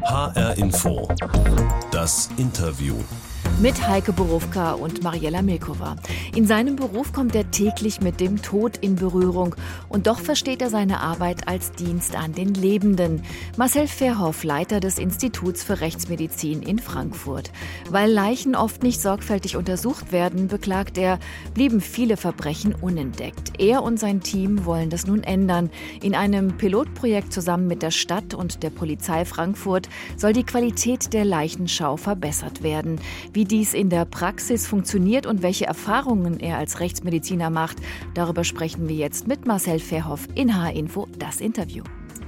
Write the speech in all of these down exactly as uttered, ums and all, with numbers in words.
H R Info. Das Interview. Mit Heike Borufka und Mariella Milkova. In seinem Beruf kommt er täglich mit dem Tod in Berührung. Und doch versteht er seine Arbeit als Dienst an den Lebenden. Marcel Verhoff, Leiter des Instituts für Rechtsmedizin in Frankfurt. Weil Leichen oft nicht sorgfältig untersucht werden, beklagt er, blieben viele Verbrechen unentdeckt. Er und sein Team wollen das nun ändern. In einem Pilotprojekt zusammen mit der Stadt und der Polizei Frankfurt soll die Qualität der Leichenschau verbessert werden. Wie dies in der Praxis funktioniert und welche Erfahrungen er als Rechtsmediziner macht, darüber sprechen wir jetzt mit Marcel Verhoff in H R-Info, das Interview.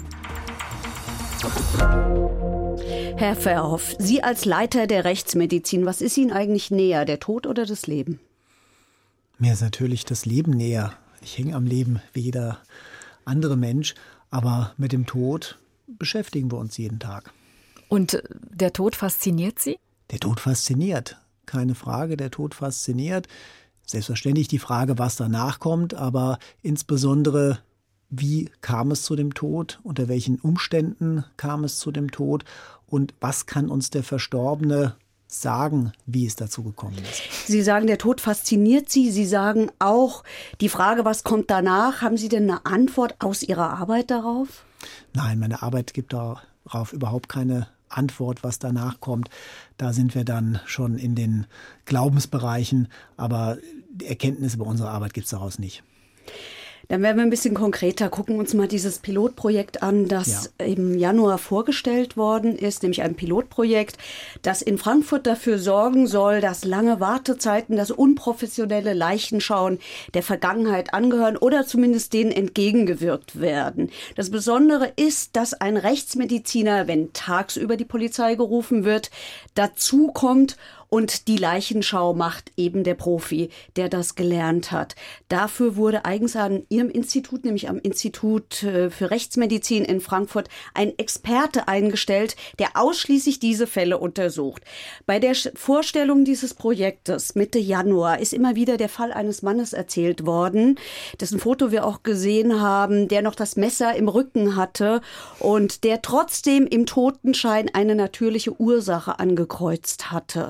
Herr Verhoff, Sie als Leiter der Rechtsmedizin, was ist Ihnen eigentlich näher, der Tod oder das Leben? Mir ist natürlich das Leben näher. Ich hänge am Leben wie jeder andere Mensch, aber mit dem Tod beschäftigen wir uns jeden Tag. Und der Tod fasziniert Sie? Der Tod fasziniert, keine Frage, der Tod fasziniert. Selbstverständlich die Frage, was danach kommt, aber insbesondere, wie kam es zu dem Tod, unter welchen Umständen kam es zu dem Tod und was kann uns der Verstorbene sagen, wie es dazu gekommen ist. Sie sagen, der Tod fasziniert Sie. Sie sagen auch, die Frage, was kommt danach, haben Sie denn eine Antwort aus Ihrer Arbeit darauf? Nein, meine Arbeit gibt darauf überhaupt keine Antwort, was danach kommt. Da sind wir dann schon in den Glaubensbereichen, aber Erkenntnisse über unsere Arbeit gibt es daraus nicht. Dann werden wir ein bisschen konkreter, gucken uns mal dieses Pilotprojekt an, das ja. im Januar vorgestellt worden ist, nämlich ein Pilotprojekt, das in Frankfurt dafür sorgen soll, dass lange Wartezeiten, das unprofessionelle Leichenschauen der Vergangenheit angehören oder zumindest denen entgegengewirkt werden. Das Besondere ist, dass ein Rechtsmediziner, wenn tagsüber die Polizei gerufen wird, dazukommt und die Leichenschau macht eben der Profi, der das gelernt hat. Dafür wurde eigens an Ihrem Institut, nämlich am Institut für Rechtsmedizin in Frankfurt, ein Experte eingestellt, der ausschließlich diese Fälle untersucht. Bei der Vorstellung dieses Projektes Mitte Januar ist immer wieder der Fall eines Mannes erzählt worden, dessen Foto wir auch gesehen haben, der noch das Messer im Rücken hatte und der trotzdem im Totenschein eine natürliche Ursache angekreuzt hatte.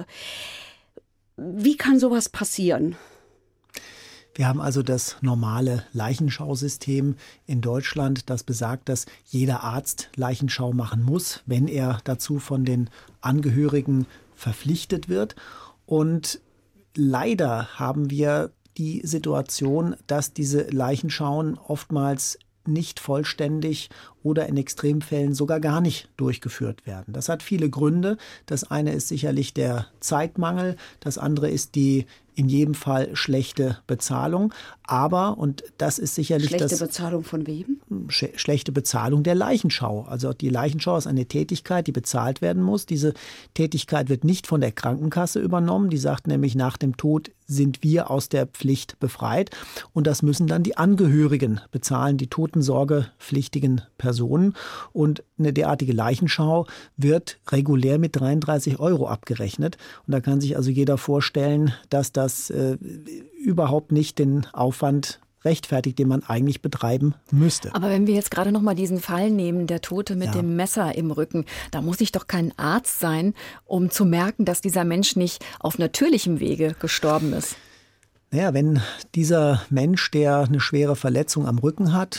Wie kann sowas passieren? Wir haben also das normale Leichenschausystem in Deutschland, das besagt, dass jeder Arzt Leichenschau machen muss, wenn er dazu von den Angehörigen verpflichtet wird. Und leider haben wir die Situation, dass diese Leichenschauen oftmals nicht vollständig oder in Extremfällen sogar gar nicht durchgeführt werden. Das hat viele Gründe. Das eine ist sicherlich der Zeitmangel, das andere ist die in jedem Fall schlechte Bezahlung. Aber, und das ist sicherlich schlechte das... Schlechte Bezahlung von wem? Sch- schlechte Bezahlung der Leichenschau. Also die Leichenschau ist eine Tätigkeit, die bezahlt werden muss. Diese Tätigkeit wird nicht von der Krankenkasse übernommen. Die sagt nämlich, nach dem Tod sind wir aus der Pflicht befreit. Und das müssen dann die Angehörigen bezahlen, die totensorgepflichtigen Personen. Und eine derartige Leichenschau wird regulär mit dreiunddreißig Euro abgerechnet. Und da kann sich also jeder vorstellen, dass das äh, überhaupt nicht den Aufwand rechtfertigt, den man eigentlich betreiben müsste. Aber wenn wir jetzt gerade noch mal diesen Fall nehmen, der Tote mit ja. dem Messer im Rücken, da muss ich doch kein Arzt sein, um zu merken, dass dieser Mensch nicht auf natürlichem Wege gestorben ist. Naja, wenn dieser Mensch, der eine schwere Verletzung am Rücken hat,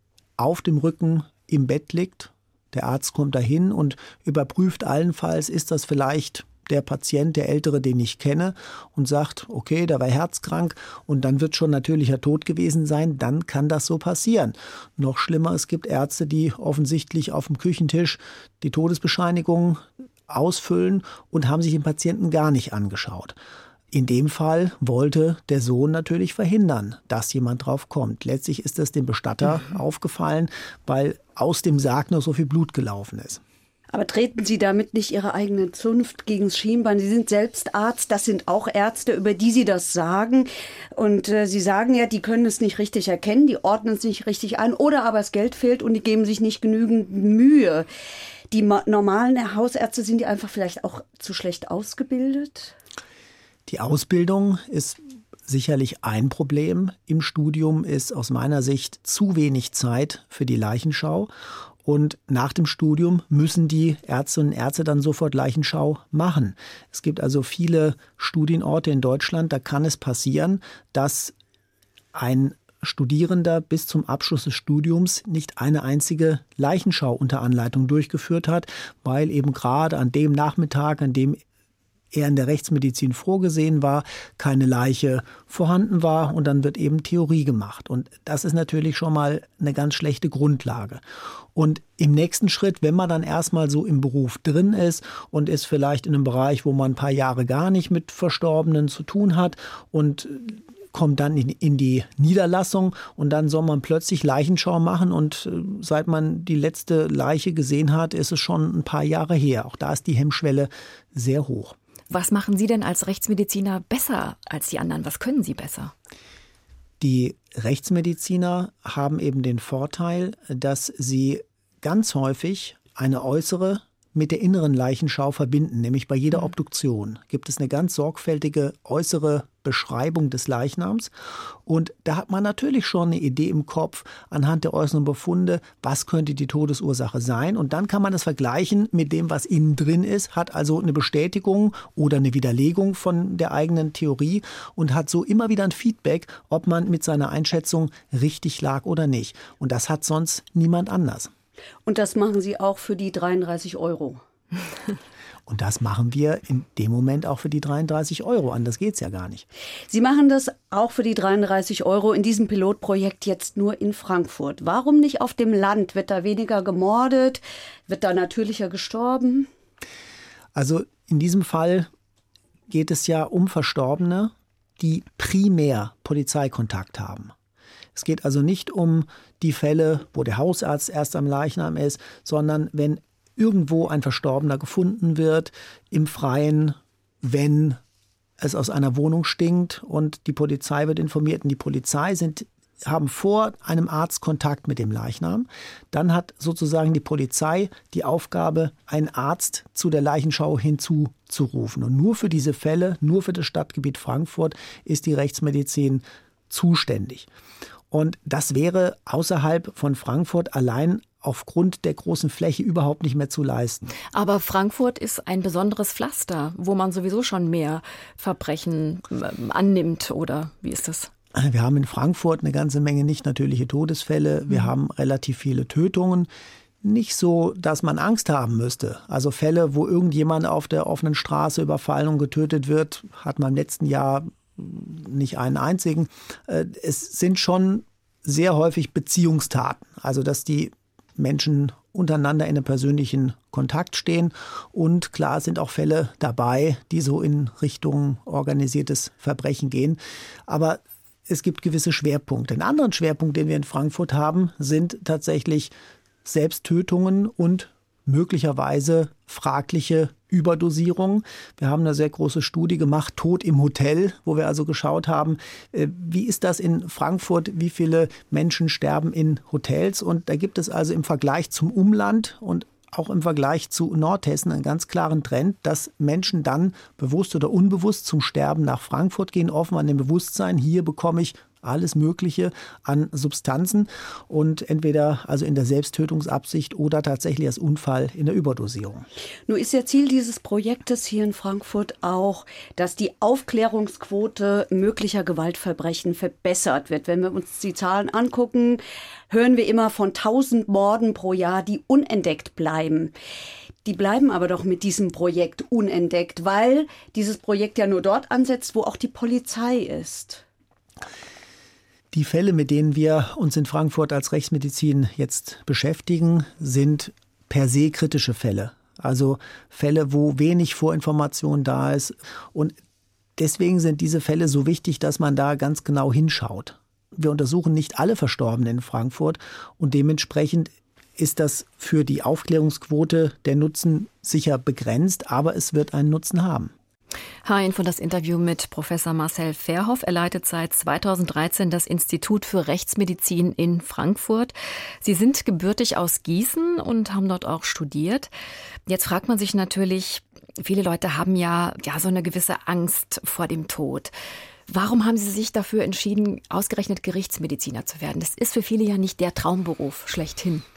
auf dem Rücken im Bett liegt, der Arzt kommt dahin und überprüft allenfalls, ist das vielleicht der Patient, der Ältere, den ich kenne, und sagt, okay, der war herzkrank und dann wird schon natürlicher Tod gewesen sein, dann kann das so passieren. Noch schlimmer, es gibt Ärzte, die offensichtlich auf dem Küchentisch die Todesbescheinigung ausfüllen und haben sich den Patienten gar nicht angeschaut. In dem Fall wollte der Sohn natürlich verhindern, dass jemand drauf kommt. Letztlich ist es dem Bestatter mhm. aufgefallen, weil aus dem Sarg noch so viel Blut gelaufen ist. Aber treten Sie damit nicht Ihre eigene Zunft gegens Schienbein? Sie sind selbst Arzt, das sind auch Ärzte, über die Sie das sagen. Und äh, Sie sagen ja, die können es nicht richtig erkennen, die ordnen es nicht richtig ein. Oder aber das Geld fehlt und die geben sich nicht genügend Mühe. Die ma- normalen Hausärzte, sind die einfach vielleicht auch zu schlecht ausgebildet? Die Ausbildung ist sicherlich ein Problem. Im Studium ist aus meiner Sicht zu wenig Zeit für die Leichenschau. Und nach dem Studium müssen die Ärztinnen und Ärzte dann sofort Leichenschau machen. Es gibt also viele Studienorte in Deutschland, da kann es passieren, dass ein Studierender bis zum Abschluss des Studiums nicht eine einzige Leichenschau unter Anleitung durchgeführt hat, weil eben gerade an dem Nachmittag, an dem er in der Rechtsmedizin vorgesehen war, keine Leiche vorhanden war und dann wird eben Theorie gemacht. Und das ist natürlich schon mal eine ganz schlechte Grundlage. Und im nächsten Schritt, wenn man dann erstmal so im Beruf drin ist und ist vielleicht in einem Bereich, wo man ein paar Jahre gar nicht mit Verstorbenen zu tun hat und kommt dann in, in die Niederlassung und dann soll man plötzlich Leichenschau machen und seit man die letzte Leiche gesehen hat, ist es schon ein paar Jahre her. Auch da ist die Hemmschwelle sehr hoch. Was machen Sie denn als Rechtsmediziner besser als die anderen? Was können Sie besser? Die Rechtsmediziner haben eben den Vorteil, dass sie ganz häufig eine äußere mit der inneren Leichenschau verbinden. Nämlich bei jeder Obduktion gibt es eine ganz sorgfältige äußere Beschreibung des Leichnams. Und da hat man natürlich schon eine Idee im Kopf anhand der äußeren Befunde, was könnte die Todesursache sein. Und dann kann man das vergleichen mit dem, was innen drin ist, hat also eine Bestätigung oder eine Widerlegung von der eigenen Theorie und hat so immer wieder ein Feedback, ob man mit seiner Einschätzung richtig lag oder nicht. Und das hat sonst niemand anders. Und das machen Sie auch für die dreiunddreißig Euro? Und das machen wir in dem Moment auch für die dreiunddreißig Euro. Anders geht's ja gar nicht. Sie machen das auch für die dreiunddreißig Euro in diesem Pilotprojekt jetzt nur in Frankfurt. Warum nicht auf dem Land? Wird da weniger gemordet? Wird da natürlicher gestorben? Also in diesem Fall geht es ja um Verstorbene, die primär Polizeikontakt haben. Es geht also nicht um die Fälle, wo der Hausarzt erst am Leichnam ist, sondern wenn irgendwo ein Verstorbener gefunden wird, im Freien, wenn es aus einer Wohnung stinkt und die Polizei wird informiert und die Polizei sind, haben vor einem Arzt Kontakt mit dem Leichnam, dann hat sozusagen die Polizei die Aufgabe, einen Arzt zu der Leichenschau hinzuzurufen. Und nur für diese Fälle, nur für das Stadtgebiet Frankfurt ist die Rechtsmedizin zuständig. Und das wäre außerhalb von Frankfurt allein aufgrund der großen Fläche überhaupt nicht mehr zu leisten. Aber Frankfurt ist ein besonderes Pflaster, wo man sowieso schon mehr Verbrechen annimmt, oder wie ist das? Wir haben in Frankfurt eine ganze Menge nicht natürliche Todesfälle. Wir mhm. haben relativ viele Tötungen. Nicht so, dass man Angst haben müsste. Also Fälle, wo irgendjemand auf der offenen Straße überfallen und getötet wird, hat man im letzten Jahr nicht einen einzigen. Es sind schon sehr häufig Beziehungstaten, also dass die Menschen untereinander in einem persönlichen Kontakt stehen. Und klar sind auch Fälle dabei, die so in Richtung organisiertes Verbrechen gehen. Aber es gibt gewisse Schwerpunkte. Ein anderer Schwerpunkt, den wir in Frankfurt haben, sind tatsächlich Selbsttötungen und möglicherweise fragliche Überdosierung. Wir haben eine sehr große Studie gemacht, Tod im Hotel, wo wir also geschaut haben, wie ist das in Frankfurt, wie viele Menschen sterben in Hotels. Und da gibt es also im Vergleich zum Umland und auch im Vergleich zu Nordhessen einen ganz klaren Trend, dass Menschen dann bewusst oder unbewusst zum Sterben nach Frankfurt gehen, offen an dem Bewusstsein, hier bekomme ich alles Mögliche an Substanzen und entweder also in der Selbsttötungsabsicht oder tatsächlich als Unfall in der Überdosierung. Nun ist ja Ziel dieses Projektes hier in Frankfurt auch, dass die Aufklärungsquote möglicher Gewaltverbrechen verbessert wird. Wenn wir uns die Zahlen angucken, hören wir immer von tausend Morden pro Jahr, die unentdeckt bleiben. Die bleiben aber doch mit diesem Projekt unentdeckt, weil dieses Projekt ja nur dort ansetzt, wo auch die Polizei ist. Die Fälle, mit denen wir uns in Frankfurt als Rechtsmedizin jetzt beschäftigen, sind per se kritische Fälle. Also Fälle, wo wenig Vorinformation da ist. Und deswegen sind diese Fälle so wichtig, dass man da ganz genau hinschaut. Wir untersuchen nicht alle Verstorbenen in Frankfurt und dementsprechend ist das für die Aufklärungsquote der Nutzen sicher begrenzt, aber es wird einen Nutzen haben. H-Info, das Interview mit Professor Marcel Verhoff. Er leitet seit zweitausenddreizehn das Institut für Rechtsmedizin in Frankfurt. Sie sind gebürtig aus Gießen und haben dort auch studiert. Jetzt fragt man sich natürlich, viele Leute haben ja, ja so eine gewisse Angst vor dem Tod. Warum haben Sie sich dafür entschieden, ausgerechnet Gerichtsmediziner zu werden? Das ist für viele ja nicht der Traumberuf schlechthin.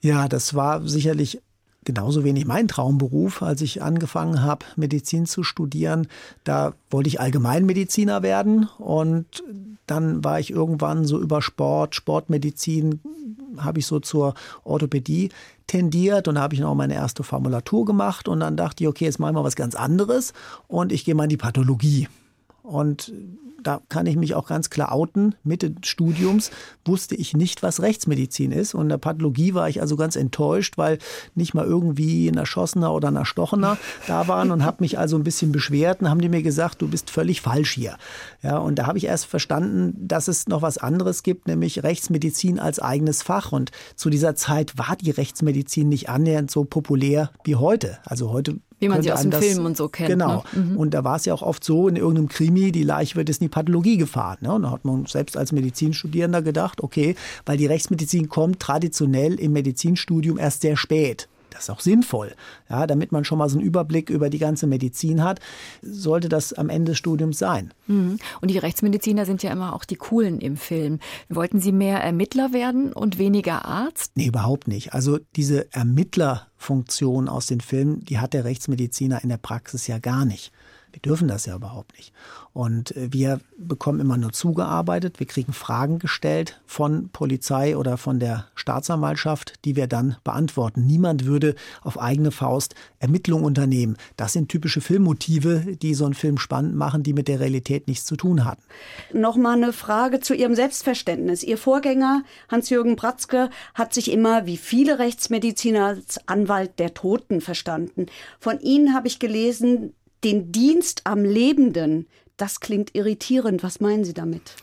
Ja, das war sicherlich genauso wenig mein Traumberuf, als ich angefangen habe, Medizin zu studieren. Da wollte ich Allgemeinmediziner werden und dann war ich irgendwann so über Sport, Sportmedizin, habe ich so zur Orthopädie tendiert und da habe ich noch meine erste Formulatur gemacht und dann dachte ich, okay, jetzt mache ich mal was ganz anderes und ich gehe mal in die Pathologie. Und da kann ich mich auch ganz klar outen. Mitte des Studiums wusste ich nicht, was Rechtsmedizin ist. Und in der Pathologie war ich also ganz enttäuscht, weil nicht mal irgendwie ein Erschossener oder ein Erstochener da waren und habe mich also ein bisschen beschwert. Und haben die mir gesagt, du bist völlig falsch hier. Ja, und da habe ich erst verstanden, dass es noch was anderes gibt, nämlich Rechtsmedizin als eigenes Fach. Und zu dieser Zeit war die Rechtsmedizin nicht annähernd so populär wie heute. Also heute wie man sie aus den das, Filmen und so kennt. Genau. Ne? Mhm. Und da war es ja auch oft so, in irgendeinem Krimi, die Leiche wird jetzt in die Pathologie gefahren. Ne? Und da hat man selbst als Medizinstudierender gedacht, okay, weil die Rechtsmedizin kommt traditionell im Medizinstudium erst sehr spät. Das ist auch sinnvoll. Ja, damit man schon mal so einen Überblick über die ganze Medizin hat, sollte das am Ende des Studiums sein. Mhm. Und die Rechtsmediziner sind ja immer auch die Coolen im Film. Wollten Sie mehr Ermittler werden und weniger Arzt? Nee, überhaupt nicht. Also diese Ermittlerfunktion aus den Filmen, die hat der Rechtsmediziner in der Praxis ja gar nicht. Wir dürfen das ja überhaupt nicht. Und wir bekommen immer nur zugearbeitet. Wir kriegen Fragen gestellt von Polizei oder von der Staatsanwaltschaft, die wir dann beantworten. Niemand würde auf eigene Faust Ermittlungen unternehmen. Das sind typische Filmmotive, die so einen Film spannend machen, die mit der Realität nichts zu tun hatten. Nochmal eine Frage zu Ihrem Selbstverständnis. Ihr Vorgänger, Hans-Jürgen Bratzke, hat sich immer, wie viele Rechtsmediziner, als Anwalt der Toten verstanden. Von Ihnen habe ich gelesen, den Dienst am Lebenden, das klingt irritierend. Was meinen Sie damit?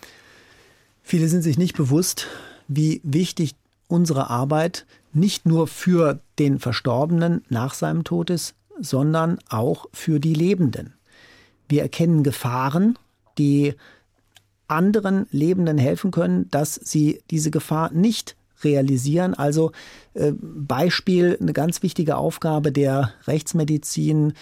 Viele sind sich nicht bewusst, wie wichtig unsere Arbeit nicht nur für den Verstorbenen nach seinem Tod ist, sondern auch für die Lebenden. Wir erkennen Gefahren, die anderen Lebenden helfen können, dass sie diese Gefahr nicht realisieren. Also äh, Beispiel, eine ganz wichtige Aufgabe der Rechtsmedizin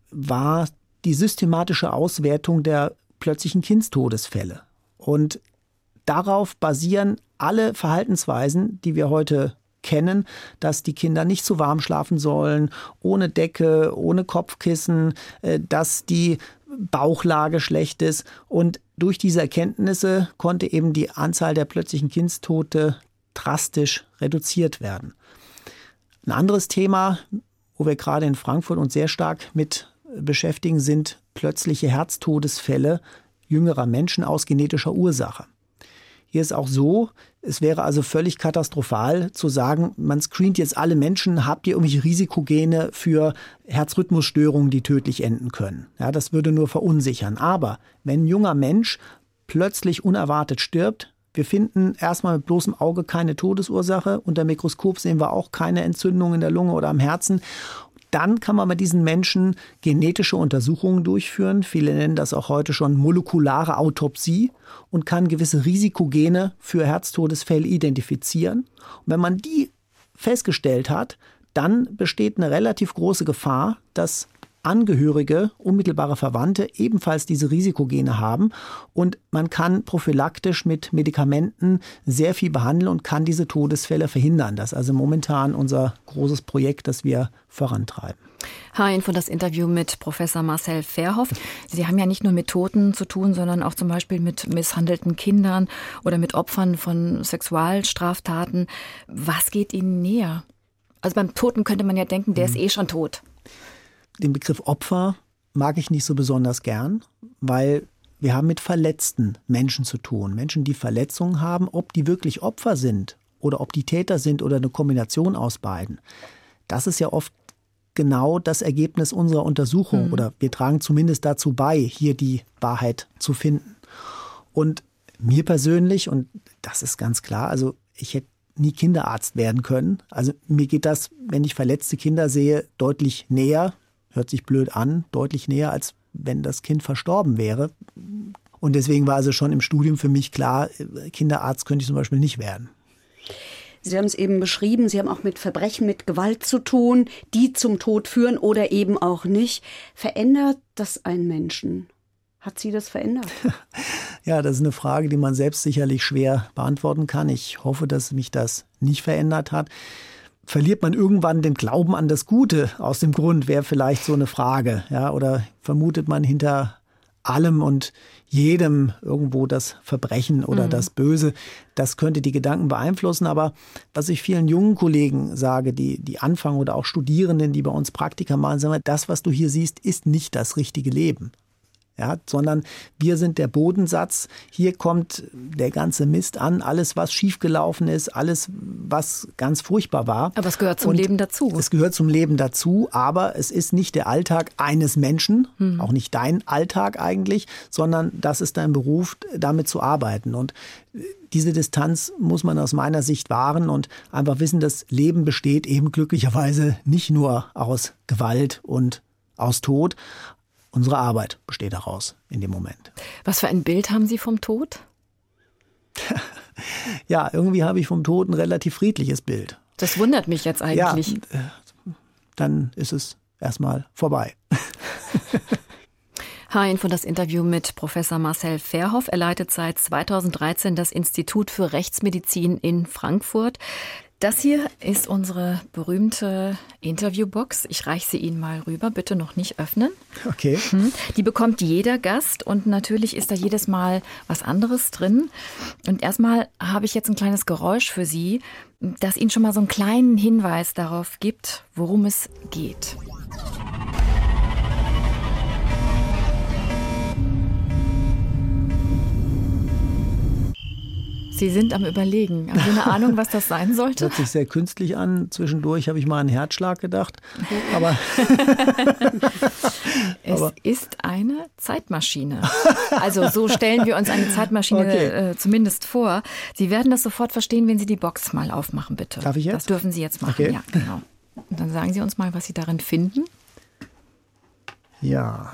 war die systematische Auswertung der plötzlichen Kindstodesfälle. Und darauf basieren alle Verhaltensweisen, die wir heute kennen, dass die Kinder nicht zu warm schlafen sollen, ohne Decke, ohne Kopfkissen, dass die Bauchlage schlecht ist. Und durch diese Erkenntnisse konnte eben die Anzahl der plötzlichen Kindstote drastisch reduziert werden. Ein anderes Thema, wo wir gerade in Frankfurt uns sehr stark mit beschäftigen, sind plötzliche Herztodesfälle jüngerer Menschen aus genetischer Ursache. Hier ist auch so, es wäre also völlig katastrophal zu sagen, man screent jetzt alle Menschen, habt ihr irgendwelche Risikogene für Herzrhythmusstörungen, die tödlich enden können. Ja, das würde nur verunsichern. Aber wenn ein junger Mensch plötzlich unerwartet stirbt, wir finden erstmal mit bloßem Auge keine Todesursache, unter Mikroskop sehen wir auch keine Entzündung in der Lunge oder am Herzen. Dann kann man mit diesen Menschen genetische Untersuchungen durchführen. Viele nennen das auch heute schon molekulare Autopsie und kann gewisse Risikogene für Herztodesfälle identifizieren. Und wenn man die festgestellt hat, dann besteht eine relativ große Gefahr, dass Angehörige, unmittelbare Verwandte ebenfalls diese Risikogene haben und man kann prophylaktisch mit Medikamenten sehr viel behandeln und kann diese Todesfälle verhindern. Das ist also momentan unser großes Projekt, das wir vorantreiben. Herr Info, das Interview mit Professor Marcel Verhoff. Sie haben ja nicht nur mit Toten zu tun, sondern auch zum Beispiel mit misshandelten Kindern oder mit Opfern von Sexualstraftaten. Was geht Ihnen näher? Also beim Toten könnte man ja denken, der ist eh schon tot. Den Begriff Opfer mag ich nicht so besonders gern, weil wir haben mit verletzten Menschen zu tun. Menschen, die Verletzungen haben, ob die wirklich Opfer sind oder ob die Täter sind oder eine Kombination aus beiden. Das ist ja oft genau das Ergebnis unserer Untersuchung mhm. oder wir tragen zumindest dazu bei, hier die Wahrheit zu finden. Und mir persönlich, und das ist ganz klar, also ich hätte nie Kinderarzt werden können. Also mir geht das, wenn ich verletzte Kinder sehe, deutlich näher. Hört sich blöd an, deutlich näher, als wenn das Kind verstorben wäre. Und deswegen war also schon im Studium für mich klar, Kinderarzt könnte ich zum Beispiel nicht werden. Sie haben es eben beschrieben, Sie haben auch mit Verbrechen, mit Gewalt zu tun, die zum Tod führen oder eben auch nicht. Verändert das einen Menschen? Hat Sie das verändert? Ja, das ist eine Frage, die man selbst sicherlich schwer beantworten kann. Ich hoffe, dass mich das nicht verändert hat. verliert man irgendwann den Glauben an das Gute aus dem Grund, wäre vielleicht so eine Frage. Ja? Oder vermutet man hinter allem und jedem irgendwo das Verbrechen oder mhm. das Böse? Das könnte die Gedanken beeinflussen. Aber was ich vielen jungen Kollegen sage, die, die anfangen oder auch Studierenden, die bei uns Praktika machen, sagen wir, das, was du hier siehst, ist nicht das richtige Leben. Ja, sondern wir sind der Bodensatz. Hier kommt der ganze Mist an, alles, was schiefgelaufen ist, alles, was ganz furchtbar war. Aber es gehört zum Und Leben dazu. Es gehört zum Leben dazu, aber es ist nicht der Alltag eines Menschen, mhm. auch nicht dein Alltag eigentlich, sondern das ist dein Beruf, damit zu arbeiten. Und diese Distanz muss man aus meiner Sicht wahren und einfach wissen, das Leben besteht eben glücklicherweise nicht nur aus Gewalt und aus Tod. Unsere Arbeit besteht daraus in dem Moment. Was für ein Bild haben Sie vom Tod? Ja, irgendwie habe ich vom Tod ein relativ friedliches Bild. Das wundert mich jetzt eigentlich. Ja, dann ist es erstmal vorbei. H-Info, das Interview mit Professor Marcel Verhoff. Er leitet seit zweitausenddreizehn das Institut für Rechtsmedizin in Frankfurt. Das hier ist unsere berühmte Interviewbox. Ich reiche sie Ihnen mal rüber. Bitte noch nicht öffnen. Okay. Die bekommt jeder Gast und natürlich ist da jedes Mal was anderes drin. Und erstmal habe ich jetzt ein kleines Geräusch für Sie, das Ihnen schon mal so einen kleinen Hinweis darauf gibt, worum es geht. Sie sind am Überlegen. Haben Sie eine Ahnung, was das sein sollte? Hört sich sehr künstlich an. Zwischendurch habe ich mal an einen Herzschlag gedacht. Aber es aber ist eine Zeitmaschine. Also so stellen wir uns eine Zeitmaschine okay. äh, zumindest vor. Sie werden das sofort verstehen, wenn Sie die Box mal aufmachen, bitte. Darf ich jetzt? Das dürfen Sie jetzt machen, okay. Ja, genau. Und dann sagen Sie uns mal, was Sie darin finden. Ja,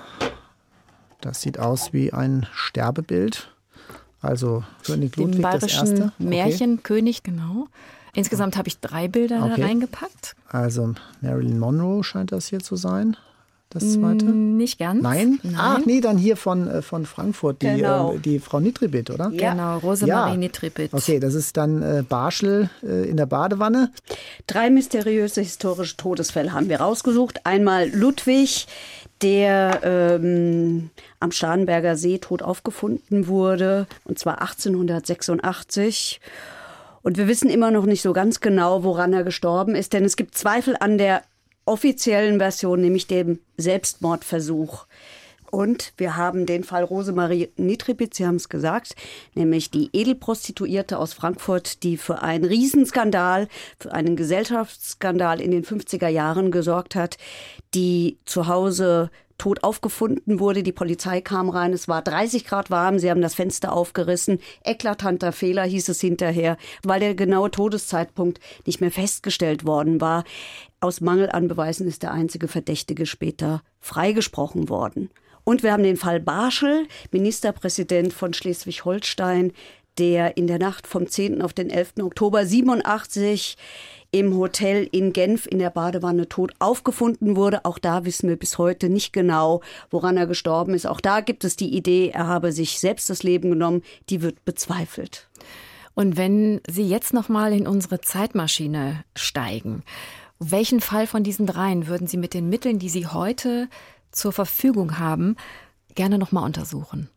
das sieht aus wie ein Sterbebild. Also König Ludwig das Erste. Okay. Märchenkönig, genau. Insgesamt habe ich drei Bilder okay. da reingepackt. Also Marilyn Monroe scheint das hier zu sein, das zweite. Nicht ganz. Nein? Nein. Ach nee, dann hier von, von Frankfurt, die, genau. äh, die Frau Nitribit, oder? Ja. Genau, Rosemarie ja. Nitribit. Okay, das ist dann äh, Barschel äh, in der Badewanne. Drei mysteriöse historische Todesfälle haben wir rausgesucht. Einmal Ludwig, der ähm, am Starnberger See tot aufgefunden wurde, und zwar achtzehnhundertsechsundachtzig. Und wir wissen immer noch nicht so ganz genau, woran er gestorben ist, denn es gibt Zweifel an der offiziellen Version, nämlich dem Selbstmordversuch. Und wir haben den Fall Rosemarie Nitribit, Sie haben es gesagt, nämlich die Edelprostituierte aus Frankfurt, die für einen Riesenskandal, für einen Gesellschaftsskandal in den fünfziger Jahren gesorgt hat, die zu Hause tot aufgefunden wurde. Die Polizei kam rein, es war dreißig Grad warm, sie haben das Fenster aufgerissen. Eklatanter Fehler hieß es hinterher, weil der genaue Todeszeitpunkt nicht mehr festgestellt worden war. Aus Mangel an Beweisen ist der einzige Verdächtige später freigesprochen worden. Und wir haben den Fall Barschel, Ministerpräsident von Schleswig-Holstein, der in der Nacht vom zehnten auf den elften Oktober siebenundachtzig im Hotel in Genf in der Badewanne tot aufgefunden wurde. Auch da wissen wir bis heute nicht genau, woran er gestorben ist. Auch da gibt es die Idee, er habe sich selbst das Leben genommen. Die wird bezweifelt. Und wenn Sie jetzt noch mal in unsere Zeitmaschine steigen, welchen Fall von diesen dreien würden Sie mit den Mitteln, die Sie heute zur Verfügung haben, gerne noch mal untersuchen?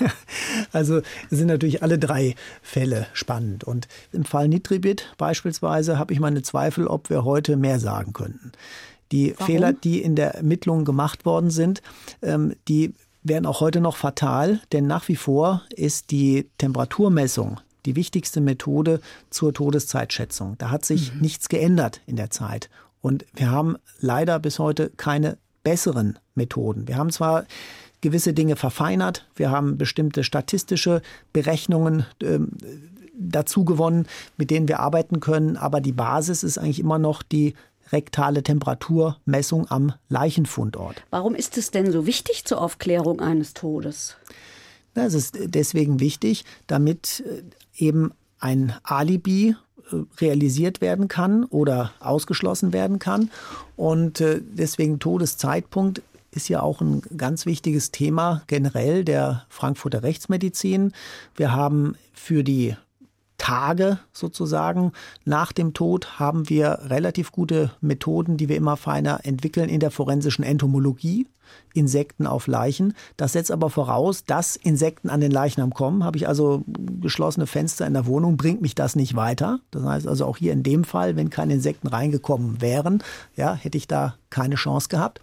Also sind natürlich alle drei Fälle spannend. Und im Fall Nitribit beispielsweise habe ich meine Zweifel, ob wir heute mehr sagen könnten. Die Warum? Fehler, die in der Ermittlung gemacht worden sind, ähm, die wären auch heute noch fatal. Denn nach wie vor ist die Temperaturmessung die wichtigste Methode zur Todeszeitschätzung. Da hat sich mhm. nichts geändert in der Zeit. Und wir haben leider bis heute keine besseren Methoden. Wir haben zwar gewisse Dinge verfeinert, wir haben bestimmte statistische Berechnungen äh, dazu gewonnen, mit denen wir arbeiten können, aber die Basis ist eigentlich immer noch die rektale Temperaturmessung am Leichenfundort. Warum ist es denn so wichtig zur Aufklärung eines Todes? Na, es ist deswegen wichtig, damit eben ein Alibi realisiert werden kann oder ausgeschlossen werden kann. Und deswegen Todeszeitpunkt ist ja auch ein ganz wichtiges Thema generell der Frankfurter Rechtsmedizin. Wir haben für die Tage sozusagen nach dem Tod haben wir relativ gute Methoden, die wir immer feiner entwickeln in der forensischen Entomologie. Insekten auf Leichen. Das setzt aber voraus, dass Insekten an den Leichnam kommen. Habe ich also geschlossene Fenster in der Wohnung, bringt mich das nicht weiter. Das heißt also auch hier in dem Fall, wenn keine Insekten reingekommen wären, ja, hätte ich da keine Chance gehabt.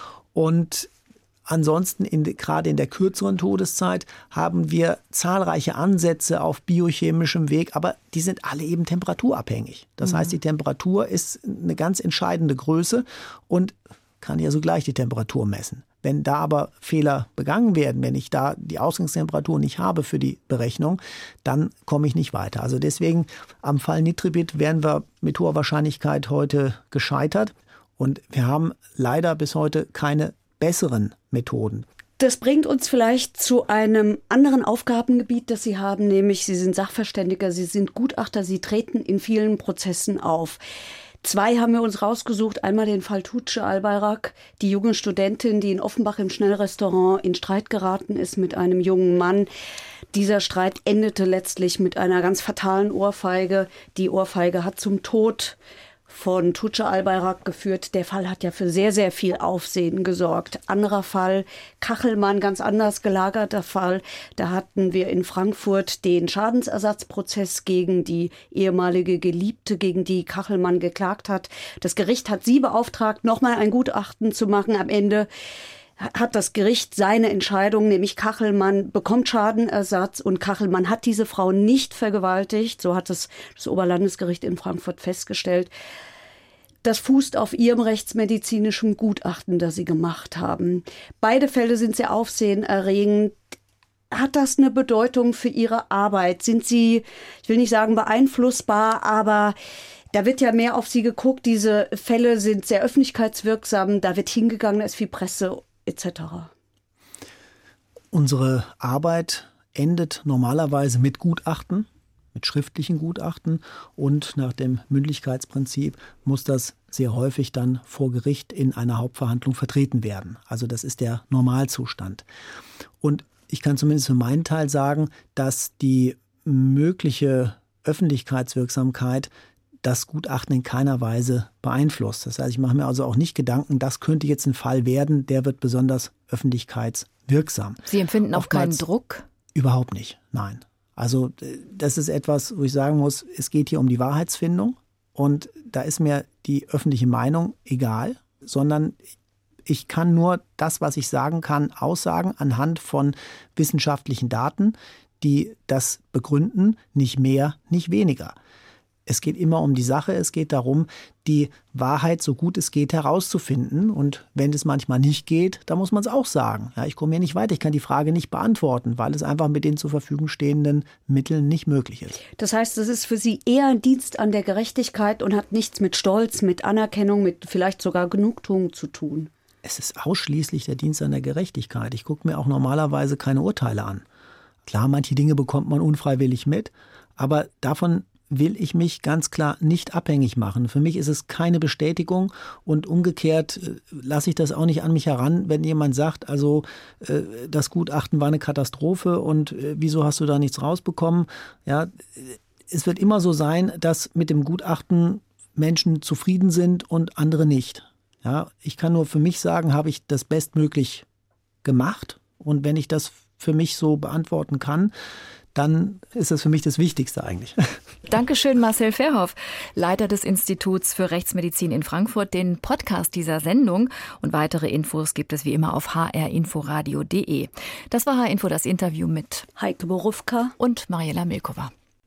Und ansonsten, in, gerade in der kürzeren Todeszeit, haben wir zahlreiche Ansätze auf biochemischem Weg, aber die sind alle eben temperaturabhängig. Das mhm. heißt, die Temperatur ist eine ganz entscheidende Größe und kann ja sogleich die Temperatur messen. Wenn da aber Fehler begangen werden, wenn ich da die Ausgangstemperatur nicht habe für die Berechnung, dann komme ich nicht weiter. Also deswegen am Fall Nitribit wären wir mit hoher Wahrscheinlichkeit heute gescheitert. Und wir haben leider bis heute keine besseren Methoden. Das bringt uns vielleicht zu einem anderen Aufgabengebiet, das Sie haben, nämlich Sie sind Sachverständiger, Sie sind Gutachter, Sie treten in vielen Prozessen auf. Zwei haben wir uns rausgesucht. Einmal den Fall Tuğçe Albayrak, die junge Studentin, die in Offenbach im Schnellrestaurant in Streit geraten ist mit einem jungen Mann. Dieser Streit endete letztlich mit einer ganz fatalen Ohrfeige. Die Ohrfeige hat zum Tod von Tuğçe Albayrak geführt. Der Fall hat ja für sehr, sehr viel Aufsehen gesorgt. Anderer Fall, Kachelmann, ganz anders gelagerter Fall. Da hatten wir in Frankfurt den Schadensersatzprozess gegen die ehemalige Geliebte, gegen die Kachelmann geklagt hat. Das Gericht hat sie beauftragt, nochmal ein Gutachten zu machen. Am Ende hat das Gericht seine Entscheidung, nämlich Kachelmann bekommt Schadenersatz und Kachelmann hat diese Frau nicht vergewaltigt. So hat es das Oberlandesgericht in Frankfurt festgestellt. Das fußt auf ihrem rechtsmedizinischen Gutachten, das sie gemacht haben. Beide Fälle sind sehr aufsehenerregend. Hat das eine Bedeutung für Ihre Arbeit? Sind Sie, ich will nicht sagen beeinflussbar, aber da wird ja mehr auf Sie geguckt. Diese Fälle sind sehr öffentlichkeitswirksam. Da wird hingegangen, da ist viel Presse et cetera. Unsere Arbeit endet normalerweise mit Gutachten, mit schriftlichen Gutachten, und nach dem Mündlichkeitsprinzip muss das sehr häufig dann vor Gericht in einer Hauptverhandlung vertreten werden. Also das ist der Normalzustand. Und ich kann zumindest für meinen Teil sagen, dass die mögliche Öffentlichkeitswirksamkeit das Gutachten in keiner Weise beeinflusst. Das heißt, ich mache mir also auch nicht Gedanken, das könnte jetzt ein Fall werden, der wird besonders öffentlichkeitswirksam. Sie empfinden auch Oftmals keinen Druck? Überhaupt nicht, nein. Also das ist etwas, wo ich sagen muss, es geht hier um die Wahrheitsfindung und da ist mir die öffentliche Meinung egal, sondern ich kann nur das, was ich sagen kann, aussagen anhand von wissenschaftlichen Daten, die das begründen, nicht mehr, nicht weniger. Es geht immer um die Sache, es geht darum, die Wahrheit so gut es geht herauszufinden. Und wenn es manchmal nicht geht, dann muss man es auch sagen. Ja, ich komme hier nicht weiter, ich kann die Frage nicht beantworten, weil es einfach mit den zur Verfügung stehenden Mitteln nicht möglich ist. Das heißt, es ist für Sie eher ein Dienst an der Gerechtigkeit und hat nichts mit Stolz, mit Anerkennung, mit vielleicht sogar Genugtuung zu tun? Es ist ausschließlich der Dienst an der Gerechtigkeit. Ich gucke mir auch normalerweise keine Urteile an. Klar, manche Dinge bekommt man unfreiwillig mit, aber davon will ich mich ganz klar nicht abhängig machen. Für mich ist es keine Bestätigung und umgekehrt äh, lasse ich das auch nicht an mich heran, wenn jemand sagt, also äh, das Gutachten war eine Katastrophe und äh, wieso hast du da nichts rausbekommen? Ja, es wird immer so sein, dass mit dem Gutachten Menschen zufrieden sind und andere nicht. Ja, ich kann nur für mich sagen, habe ich das bestmöglich gemacht, und wenn ich das für mich so beantworten kann, dann ist das für mich das Wichtigste eigentlich. Dankeschön, Marcel Verhoff, Leiter des Instituts für Rechtsmedizin in Frankfurt. Den Podcast dieser Sendung und weitere Infos gibt es wie immer auf h r inforadio punkt d e. Das war H-Info, das Interview mit Heike Borufka und Mariela Milkova.